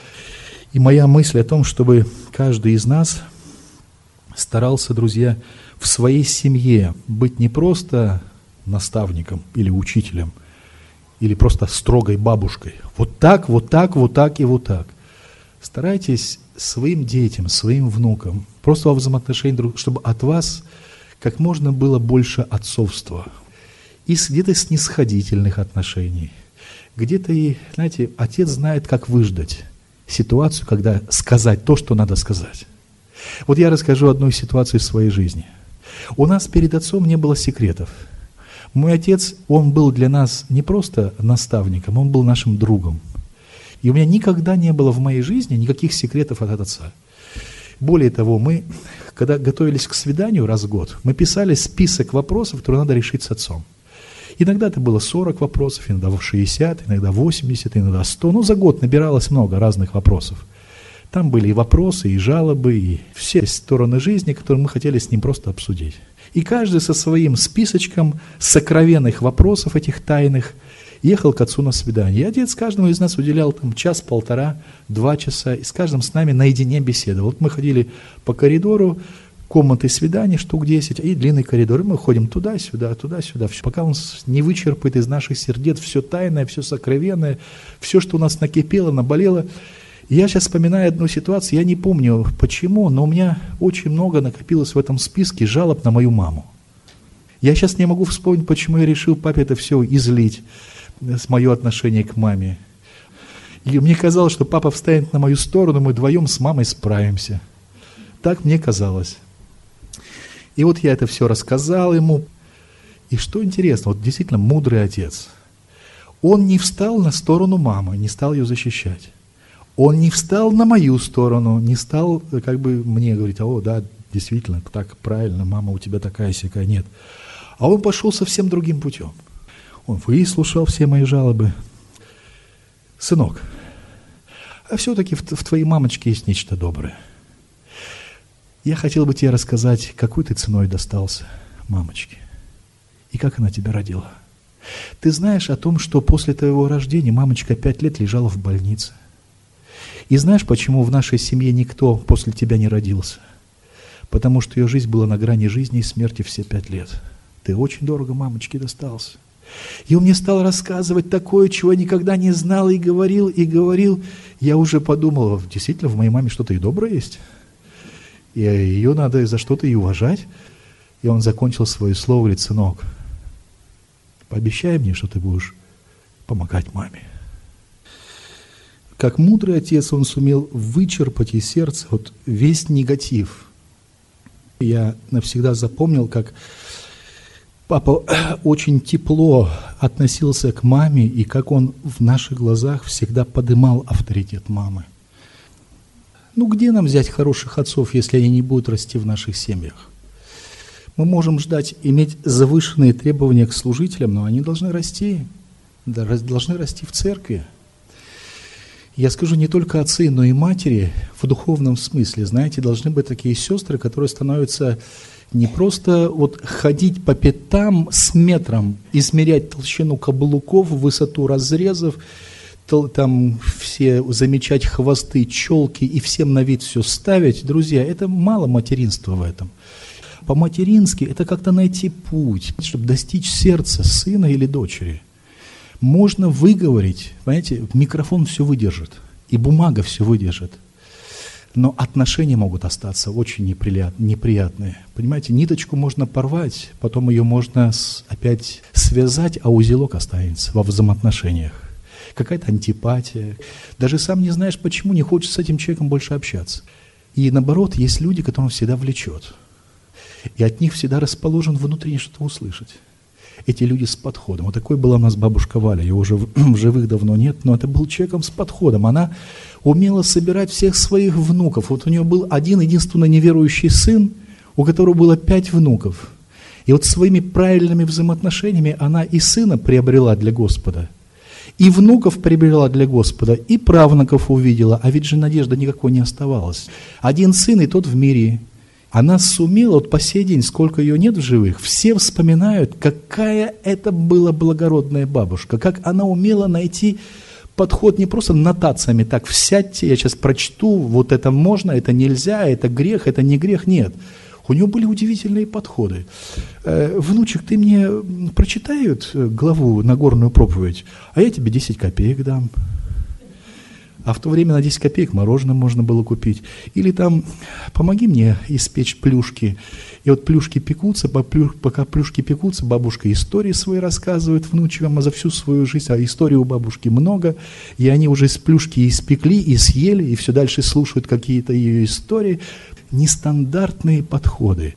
[SPEAKER 1] И моя мысль о том, чтобы каждый из нас старался, друзья, в своей семье быть не просто наставником или учителем, или просто строгой бабушкой. Вот так, вот так, вот так и вот так. Старайтесь своим детям, своим внукам, просто во взаимоотношении, чтобы от вас как можно было больше отцовства. И где-то снисходительных отношений. Где-то и, знаете, отец знает, как выждать ситуацию, когда сказать то, что надо сказать. Вот я расскажу одну ситуацию из своей жизни. У нас перед отцом не было секретов. Мой отец, он был для нас не просто наставником, он был нашим другом. И у меня никогда не было в моей жизни никаких секретов от отца. Более того, мы, когда готовились к свиданию раз в год, мы писали список вопросов, которые надо решить с отцом. Иногда это было сорок вопросов, иногда шестьдесят, иногда восемьдесят, иногда сто. Ну, за год набиралось много разных вопросов. Там были и вопросы, и жалобы, и все стороны жизни, которые мы хотели с ним просто обсудить. И каждый со своим списочком сокровенных вопросов, этих тайных, ехал к отцу на свидание. И отец каждому из нас уделял там час, полтора, два часа, и с каждым с нами наедине беседовал. Вот мы ходили по коридору, комнаты свиданий, штук десять, и длинный коридор. И мы ходим туда-сюда, туда-сюда, пока он не вычерпает из наших сердец все тайное, все сокровенное, все, что у нас накипело, наболело. И я сейчас вспоминаю одну ситуацию, я не помню почему, но у меня очень много накопилось в этом списке жалоб на мою маму. Я сейчас не могу вспомнить, почему я решил папе это все излить, с мое отношение к маме. И мне казалось, что папа встанет на мою сторону, мы вдвоем с мамой справимся. Так мне казалось. И вот я это все рассказал ему. И что интересно, вот действительно мудрый отец. Он не встал на сторону мамы, не стал ее защищать. Он не встал на мою сторону, не стал как бы мне говорить: о, да, действительно, так правильно, мама у тебя такая-сякая. Нет. А он пошел совсем другим путем. Он выслушал все мои жалобы. Сынок, а все-таки в, в твоей мамочке есть нечто доброе. Я хотел бы тебе рассказать, какой ты ценой достался мамочке. И как она тебя родила. Ты знаешь о том, что после твоего рождения мамочка пять лет лежала в больнице. И знаешь, почему в нашей семье никто после тебя не родился? Потому что ее жизнь была на грани жизни и смерти все пять лет. Ты очень дорого мамочке достался. И он мне стал рассказывать такое, чего я никогда не знал, и говорил, и говорил. Я уже подумал, действительно, в моей маме что-то и доброе есть. И ее надо за что-то и уважать. И он закончил свое слово, говорит: сынок, пообещай мне, что ты будешь помогать маме. Как мудрый отец, он сумел вычерпать из сердца вот весь негатив. Я навсегда запомнил, как папа очень тепло относился к маме, и как он в наших глазах всегда подымал авторитет мамы. Ну, где нам взять хороших отцов, если они не будут расти в наших семьях? Мы можем ждать, иметь завышенные требования к служителям, но они должны расти, должны расти в церкви. Я скажу, не только отцы, но и матери в духовном смысле. Знаете, должны быть такие сестры, которые становятся Не просто вот ходить по пятам с метром, измерять толщину каблуков, высоту разрезов, там все замечать хвосты, челки и всем на вид все ставить. Друзья, это мало материнства в этом. По-матерински это как-то найти путь, чтобы достичь сердца сына или дочери. Можно выговорить, понимаете, микрофон все выдержит, и бумага все выдержит. Но отношения могут остаться очень неприятные. Понимаете, ниточку можно порвать, потом ее можно опять связать, а узелок останется во взаимоотношениях. Какая-то антипатия. Даже сам не знаешь, почему не хочешь с этим человеком больше общаться. И наоборот, есть люди, которым всегда влечет. И от них всегда расположен внутренне что-то услышать. Эти люди с подходом. Вот такой была у нас бабушка Валя, ее уже в живых давно нет, но это был человеком с подходом. Она умела собирать всех своих внуков. Вот у нее был один единственный неверующий сын, у которого было пять внуков. И вот своими правильными взаимоотношениями она и сына приобрела для Господа, и внуков приобрела для Господа, и правнуков увидела, а ведь же надежды никакой не оставалось. Один сын, и тот в мире. Она сумела, вот по сей день, сколько ее нет в живых, все вспоминают, какая это была благородная бабушка, как она умела найти подход не просто нотациями, так, сядьте, я сейчас прочту, вот это можно, это нельзя, это грех, это не грех, нет. У нее были удивительные подходы. Внучек, ты мне прочитают главу Нагорную проповедь, а я тебе десять копеек дам. А в то время на десять копеек мороженое можно было купить. Или там, помоги мне испечь плюшки. И вот плюшки пекутся, пока плюшки пекутся, бабушка истории свои рассказывает внучкам, а за всю свою жизнь, а истории у бабушки много, и они уже из плюшки испекли, и съели, и все дальше слушают какие-то ее истории. Нестандартные подходы.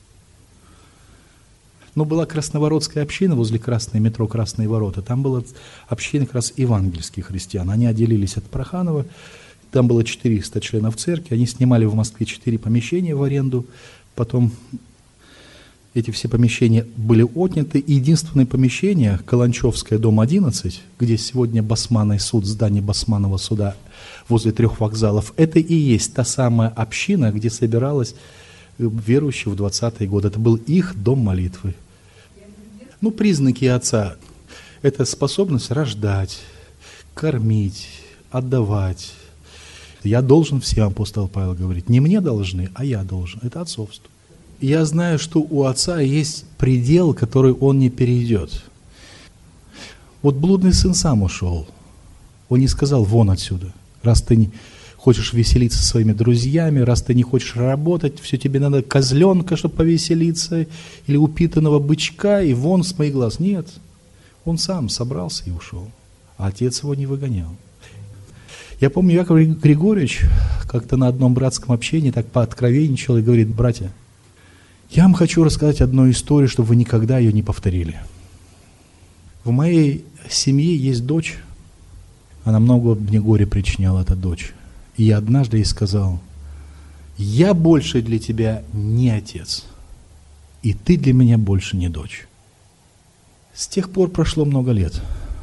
[SPEAKER 1] Но была Красноворотская община возле Красной метро «Красные ворота». Там была община как раз евангельских христиан. Они отделились от Проханова. Там было четыреста членов церкви. Они снимали в Москве четыре помещения в аренду. Потом эти все помещения были отняты. И единственное помещение, Каланчевское, дом одиннадцать, где сегодня Басманный суд, здание Басманного суда возле трех вокзалов, это и есть та самая община, где собиралась верующие в двадцатые годы. Это был их дом молитвы. Ну, признаки отца – это способность рождать, кормить, отдавать. Я должен всем, апостол Павел говорит, не мне должны, а я должен. Это отцовство. Я знаю, что у отца есть предел, который он не перейдет. Вот блудный сын сам ушел. Он не сказал: вон отсюда, раз ты не хочешь веселиться со своими друзьями, раз ты не хочешь работать, все тебе надо козленка, чтобы повеселиться, или упитанного бычка, и вон с моих глаз. Нет, он сам собрался и ушел, а отец его не выгонял. Я помню, Яков Григорьевич как-то на одном братском общении так пооткровенничал и говорит: братья, я вам хочу рассказать одну историю, чтобы вы никогда ее не повторили. В моей семье есть дочь, она много мне горя причиняла, эта дочь. И я однажды ей сказал: я больше для тебя не отец, и ты для меня больше не дочь. С тех пор прошло много лет.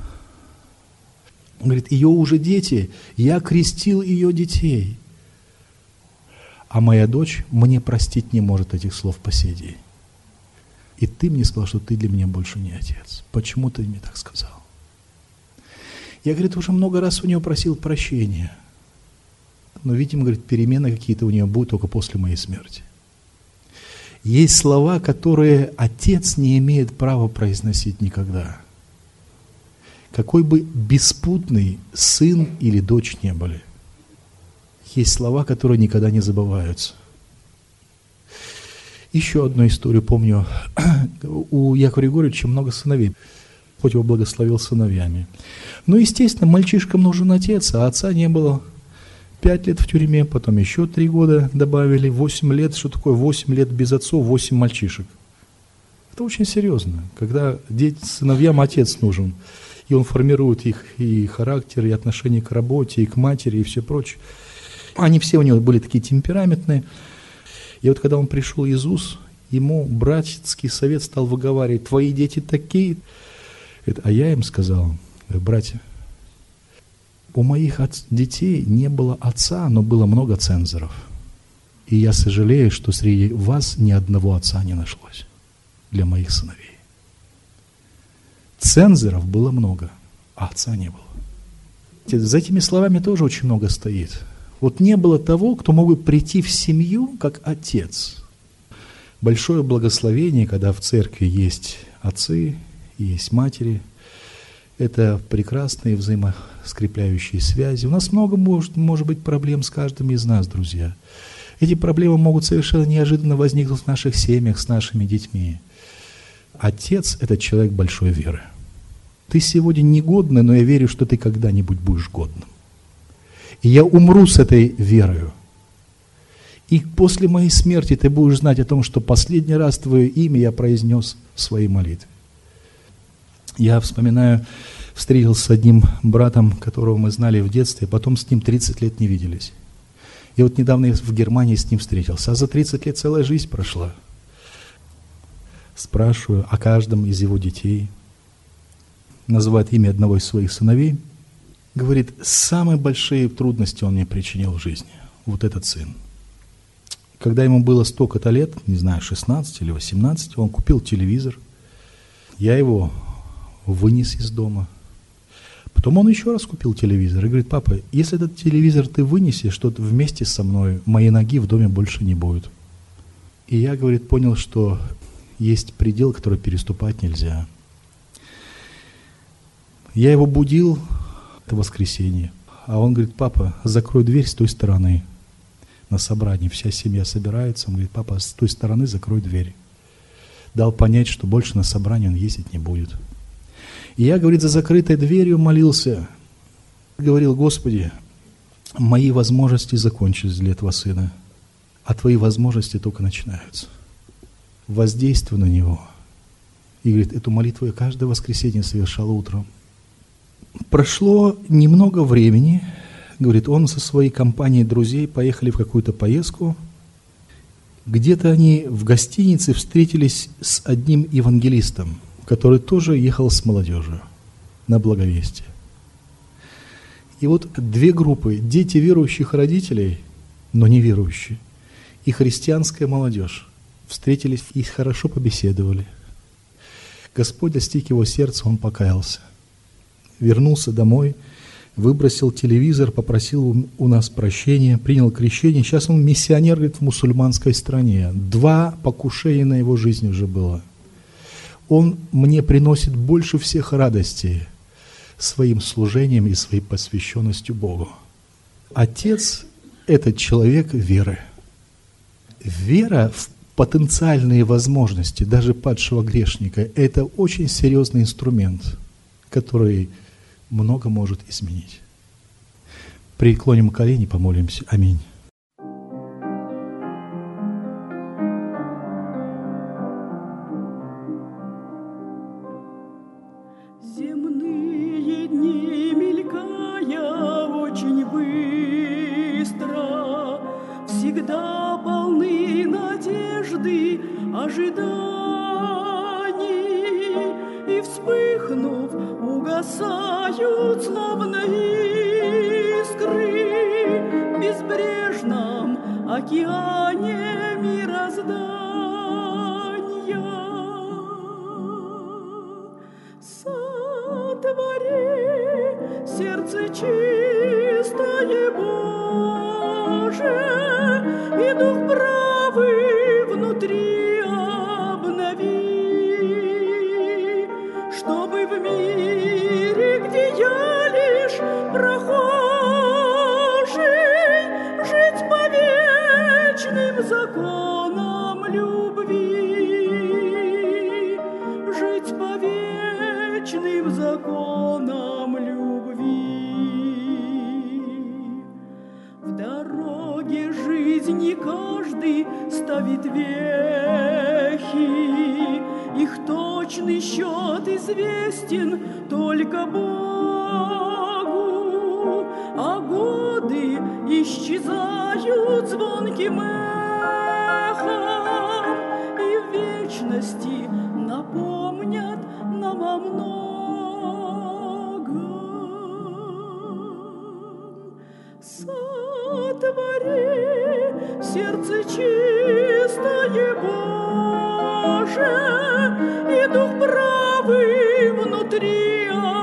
[SPEAKER 1] Он говорит: ее уже дети, я крестил ее детей. А моя дочь мне простить не может этих слов по сей день. И ты мне сказал, что ты для меня больше не отец. Почему ты мне так сказал? Я, говорит, уже много раз у нее просил прощения. Но, видимо, говорит, перемены какие-то у нее будут только после моей смерти. Есть слова, которые отец не имеет права произносить никогда. Какой бы беспутный сын или дочь не были. Есть слова, которые никогда не забываются. Еще одну историю помню. У Якова Григорьевича много сыновей. Хоть его благословил сыновьями. Но, естественно, мальчишкам нужен отец, а отца не было. Пять лет в тюрьме, потом еще три года добавили, восемь лет. Что такое восемь лет без отцов, восемь мальчишек? Это очень серьезно, когда дети, сыновьям отец нужен. И он формирует их и характер, и отношение к работе, и к матери, и все прочее. Они все у него были такие темпераментные. И вот когда он пришел Иисус, ему братский совет стал выговаривать: твои дети такие. А я им сказал: братья, у моих детей не было отца, но было много цензоров. И я сожалею, что среди вас ни одного отца не нашлось для моих сыновей. Цензоров было много, а отца не было. За этими словами тоже очень много стоит. Вот не было того, кто мог бы прийти в семью, как отец. Большое благословение, когда в церкви есть отцы, есть матери. Это прекрасные взаимоскрепляющие связи. У нас много может, может быть проблем с каждым из нас, друзья. Эти проблемы могут совершенно неожиданно возникнуть в наших семьях, с нашими детьми. Отец – это человек большой веры. Ты сегодня негодный, но я верю, что ты когда-нибудь будешь годным. И я умру с этой верою. И после моей смерти ты будешь знать о том, что последний раз твое имя я произнес в своей молитве. Я вспоминаю, встретился с одним братом, которого мы знали в детстве, потом с ним тридцать лет не виделись. И вот недавно я в Германии с ним встретился, а за тридцать лет целая жизнь прошла. Спрашиваю о каждом из его детей, называет имя одного из своих сыновей, говорит, самые большие трудности он мне причинил в жизни, вот этот сын. Когда ему было столько-то лет, не знаю, шестнадцать или восемнадцать, он купил телевизор, я его вынес из дома. Потом он еще раз купил телевизор и говорит, папа, если этот телевизор ты вынесешь, то вместе со мной моей ноги в доме больше не будет. И я, говорит, понял, что есть предел, который переступать нельзя. Я его будил, это воскресенье, а он говорит, папа, закрой дверь с той стороны. На собрании вся семья собирается, он говорит, папа, с той стороны закрой дверь. Дал понять, что больше на собрание он ездить не будет. И я, говорит, за закрытой дверью молился, говорил, Господи, мои возможности закончились для этого сына, а твои возможности только начинаются. Воздействуй на него. И говорит, эту молитву я каждое воскресенье совершал утром. Прошло немного времени, говорит, он со своей компанией друзей поехали в какую-то поездку. Где-то они в гостинице встретились с одним евангелистом, который тоже ехал с молодежью на благовестие. И вот две группы, дети верующих родителей, но не верующие, и христианская молодежь, встретились и хорошо побеседовали. Господь достиг его сердца, он покаялся. Вернулся домой, выбросил телевизор, попросил у нас прощения, принял крещение. Сейчас он миссионер, говорит, в мусульманской стране. Два покушения на его жизнь уже было. Он мне приносит больше всех радостей своим служением и своей посвященностью Богу. Отец – это человек веры. Вера в потенциальные возможности даже падшего грешника – это очень серьезный инструмент, который много может изменить. Преклоним колени, помолимся. Аминь.
[SPEAKER 2] Земные дни, мелькая очень быстро, всегда полны надежды, ожиданий, и, вспыхнув, угасают, словно искры, в безбрежном океане мироздания. Сотвори сердце чистое, Боже, и дух правый внутри обнови, чтобы в мире, где я лишь прохожий, жить по вечным законам любви, жить по вечным законам любви. В дороге жизни каждый ставит вехи, их точный счет известен только Богу, а годы исчезают звонким эхом и в вечности напомнят нам о многом. Сотвори сердце чистое Боже, и дух правый внутри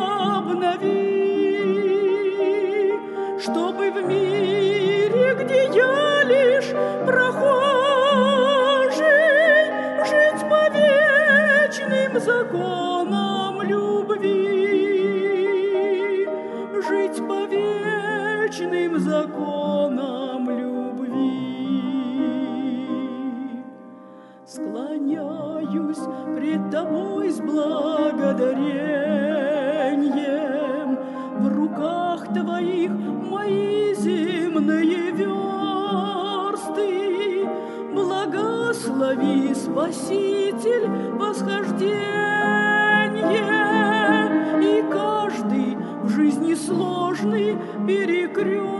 [SPEAKER 2] обнови, чтобы в мире, где я лишь прохожий, жить по вечным законам любви, жить по вечным законам любви. Склоняюсь пред Тобой с благодарением, в руках Твоих мои земные версты. Благослови, Спаситель, восхождение, и каждый в жизни сложный перекрест